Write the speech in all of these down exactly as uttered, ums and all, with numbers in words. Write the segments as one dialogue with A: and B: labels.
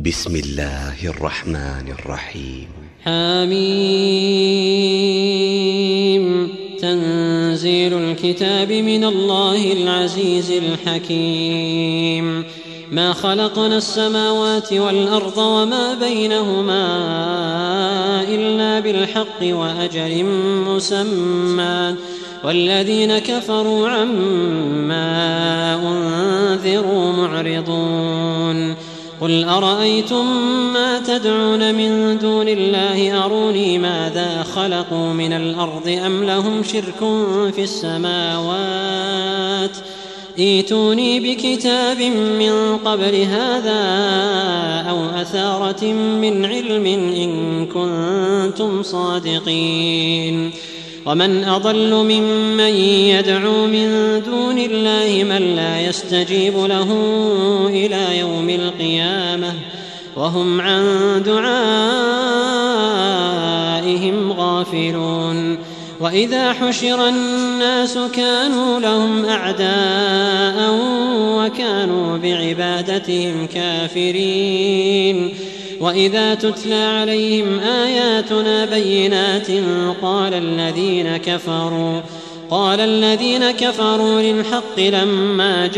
A: بسم الله الرحمن الرحيم.
B: حميم. تنزيل الكتاب من الله العزيز الحكيم. ما خلقنا السماوات والأرض وما بينهما إلا بالحق وأجل مسمى، والذين كفروا عما أنذروا معرضون. قل أرأيتم ما تدعون من دون الله أروني ماذا خلقوا من الأرض أم لهم شرك في السماوات ائتوني بكتاب من قبل هذا أو أثارة من علم إن كنتم صادقين. ومن أضل ممن يدعو من دون الله من لا يستجيب له إلى يوم القيامة وهم عن دعائهم غافلون. وإذا حشر الناس كانوا لهم أعداء وكانوا بعبادتهم كافرين. وإذا تتلى عليهم آياتنا بينات قال الذين كفروا قال الذين كفروا للحق لما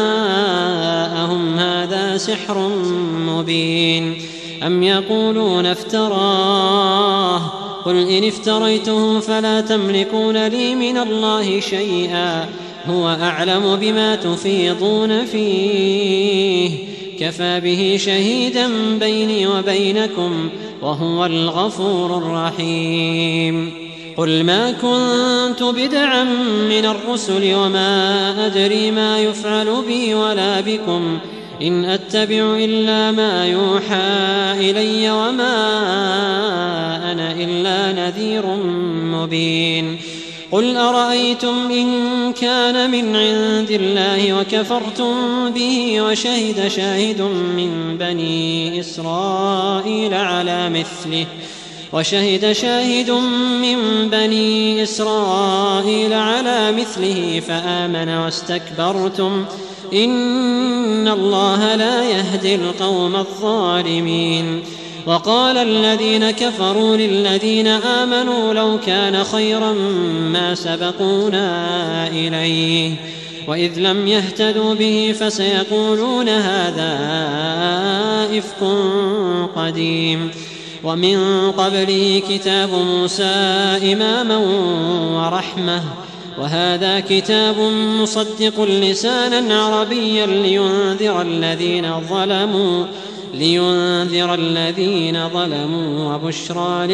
B: جاءهم هذا سحر مبين. أم يقولون افتراه قل إن افتريته فلا تملكون لي من الله شيئا هو أعلم بما تفيضون فيه كفى به شهيدا بيني وبينكم وهو الغفور الرحيم. قل ما كنت بدعا من الرسل وما أدري ما يفعل بي ولا بكم إن أتبع إلا ما يوحى إلي وما أنا إلا نذير مبين. قل أرأيتم إن كان من عند الله وكفرتم به وشهد شاهد من بني إسرائيل على مثله وشهد شاهد من بني إسرائيل على مثله فآمن واستكبرتم إن الله لا يهدي القوم الظالمين. وقال الذين كفروا للذين آمنوا لو كان خيرا ما سبقونا إليه وإذ لم يهتدوا به فسيقولون هذا إفك قديم. ومن قبله كتاب موسى إماما ورحمة وهذا كتاب مصدق لسانا عربيا لينذر الذين ظلموا لينذر الذين ظلموا وبشرى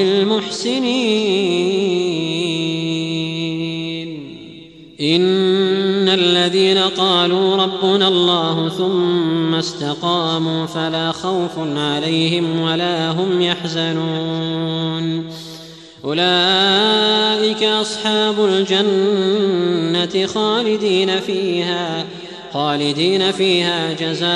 B: للمحسنين. إن الذين قالوا ربنا الله ثم استقاموا فلا خوف عليهم ولا هم يحزنون. أولئك أصحاب الجنة خالدين فيها خالدين فيها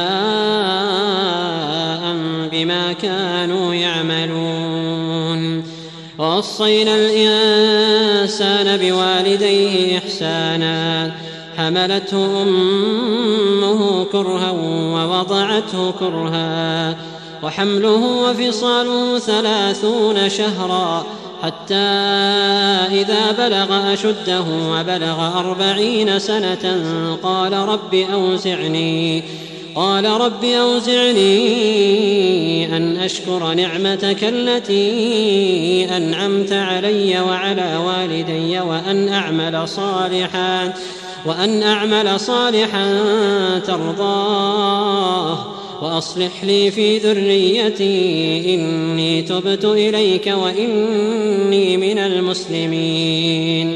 B: جزاء بما كانوا يعملون. ووصينا الإنسان بوالديه إحسانا حملته أمه كرها ووضعته كرها وحمله وفصاله ثلاثون شهرا حتى إذا بلغ أشده وبلغ أربعين سنة قال رب أوزعني قال رب أوزعني أن أشكر نعمتك التي أنعمت علي وعلى والدي وأن أعمل صالحا وأن أعمل صالحا ترضاه وأصلح لي في ذريتي إني تبت إليك وإني من المسلمين.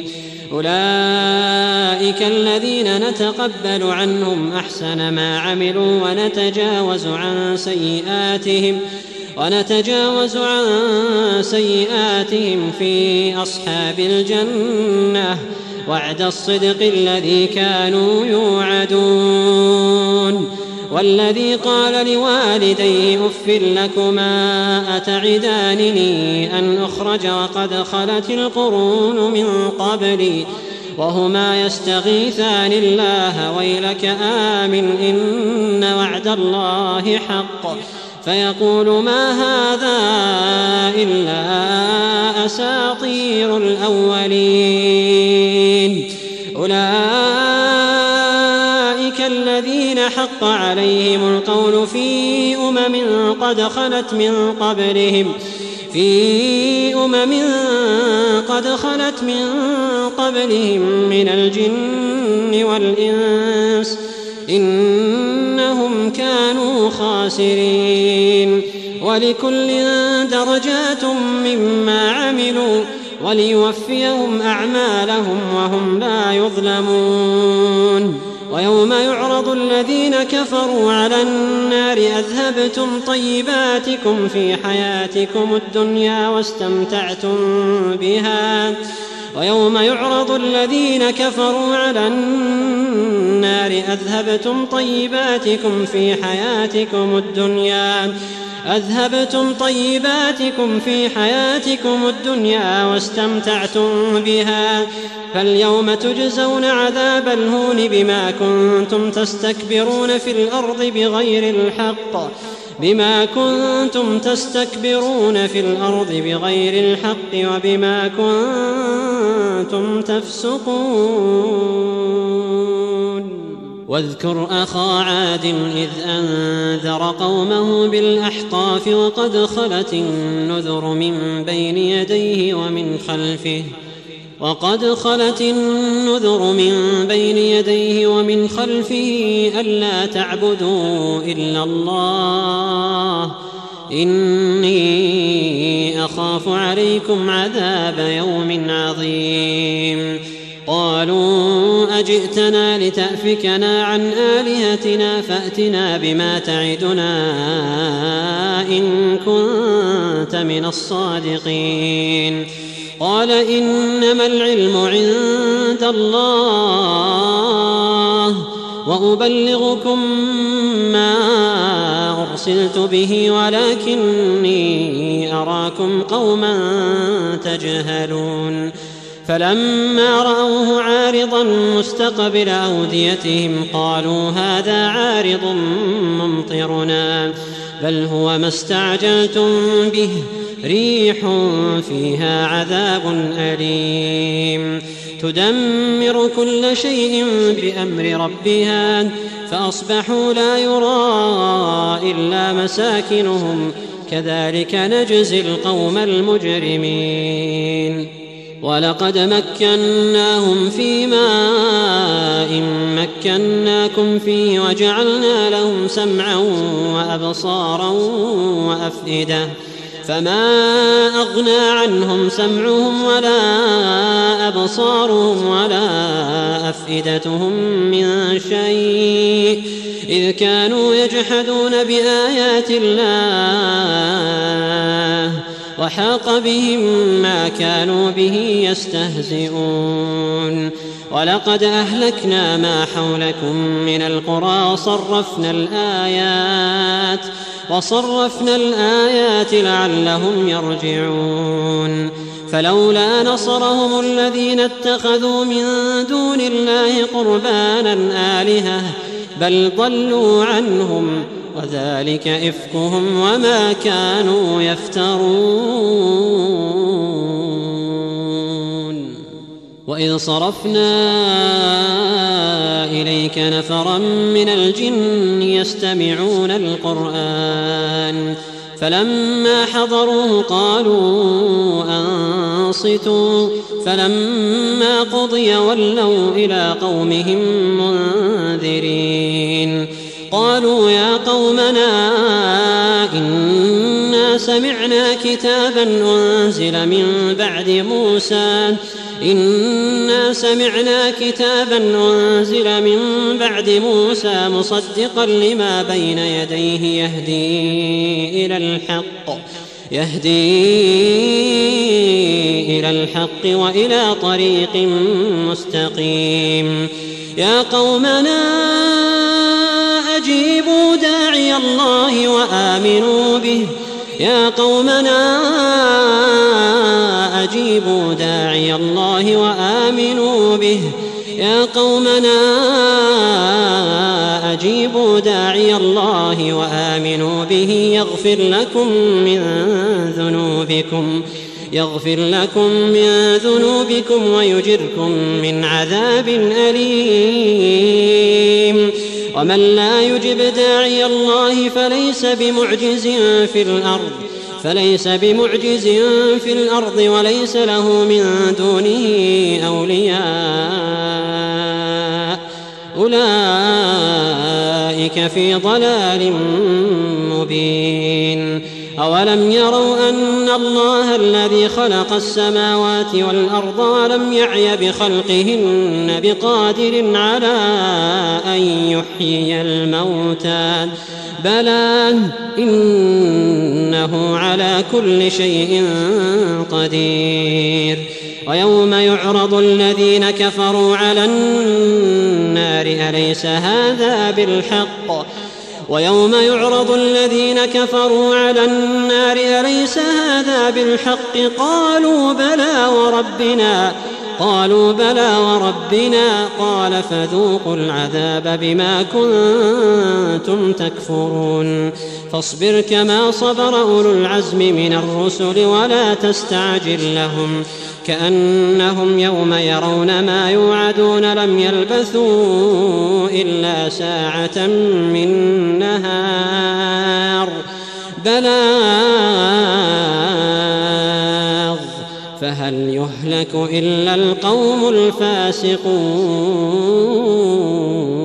B: أولئك الذين نتقبل عنهم أحسن ما عملوا ونتجاوز عن سيئاتهم ونتجاوز عن سيئاتهم في أصحاب الجنة وعد الصدق الذي كانوا يوعدون. والذي قال لوالديه أف لكما أتعدانني أن أخرج وقد خلت القرون من قبلي وهما يستغيثان الله ويلك آمن إن وعد الله حق فيقول ما هذا إلا أساطير الأولين. أولئك الذين حق عليهم القول في أمم قد خلت من قبلهم في أمم قد خلت من قبلهم من الجن والإنس إنهم كانوا خاسرين. ولكل درجات مما عملوا وليوفيهم أعمالهم وهم لا يظلمون. ويوم يعرض الذين كفروا على النار أذهبتم طيباتكم في حياتكم الدنيا واستمتعتم بها ويوم يعرض الذين كفروا على النار أذهبتم طيباتكم في حياتكم الدنيا أذهبتم طيباتكم في حياتكم الدنيا واستمتعتم بها فاليوم تجزون عذاب الهون بما كنتم تستكبرون في الأرض بغير الحق بما كنتم تستكبرون في الأرض بغير الحق وبما كنتم تفسقون. واذكر أخا عاد إذ أنذر قومه بالأحقاف وقد خلت النذر من بين يديه ومن خلفه وقد خلت النذر من بين يديه ومن خلفه ألا تعبدوا إلا الله إني أخاف عليكم عذاب يوم عظيم. قالوا أجئتنا لتأفكنا عن آلهتنا فأتنا بما تعدنا إن كنت من الصادقين. قال إنما العلم عند الله وأبلغكم ما أرسلت به ولكني أراكم قوما تجهلون. فلما رأوه عارضا مستقبل أوديتهم قالوا هذا عارض ممطرنا بل هو ما استعجلتم به ريح فيها عذاب أليم تدمر كل شيء بأمر ربها فأصبحوا لا يرى إلا مساكنهم كذلك نجزي القوم المجرمين. ولقد مكناهم في ماء مكناكم فيه وجعلنا لهم سمعا وأبصارا وأفئدة فما أغنى عنهم سمعهم ولا أبصارهم ولا أفئدتهم من شيء إذ كانوا يجحدون بآيات الله وحاق بهم ما كانوا به يستهزئون. ولقد أهلكنا ما حولكم من القرى صرفنا الآيات وصرفنا الآيات لعلهم يرجعون. فلولا نصرهم الذين اتخذوا من دون الله قربانا آلهة بل ضلوا عنهم وذلك إفكهم وما كانوا يفترون. وإذ صرفنا إليك نفرا من الجن يستمعون القرآن فلما حضروه قالوا أنصتوا فلما قضي ولوا إلى قومهم منذرين. قالوا يا قومنا إنا سمعنا كتابا أنزل من بعد موسى إنا سمعنا كتابا أنزل من بعد موسى مصدقا لما بين يديه يهدي إلى الحق يهدي إلى الحق وإلى طريق مستقيم. يا قومنا أجيبوا داعي الله وآمنوا به يا قومنا أجيبوا داعي الله وآمنوا به يا قومنا أجيبوا داعي الله وآمنوا به يغفر لكم من ذنوبكم يغفر لكم من ذنوبكم ويجركم من عذاب أليم. ومن لا يجب داعي الله فليس بمعجز في الأرض فليس بمعجز في الأرض وليس له من دونه أولياء أولئك في ضلال مبين. أولم يروا أن الله الذي خلق السماوات والأرض ولم يعي بخلقهن بقادر على أن يحيي الموتى بلى إنه على كل شيء قدير. ويوم يعرض الذين كفروا على النار أليس هذا بالحق ويوم يعرض الذين كفروا على النار أليس هذا بالحق قالوا بلى وربنا قالوا بلى وربنا قال فذوقوا العذاب بما كنتم تكفرون. فاصبر كما صبر أولو العزم من الرسل ولا تستعجل لهم كأنهم يوم يرون ما يوعدون لم يلبثوا إلا ساعة من نهار بلاغ فهل يهلك إلا القوم الفاسقون.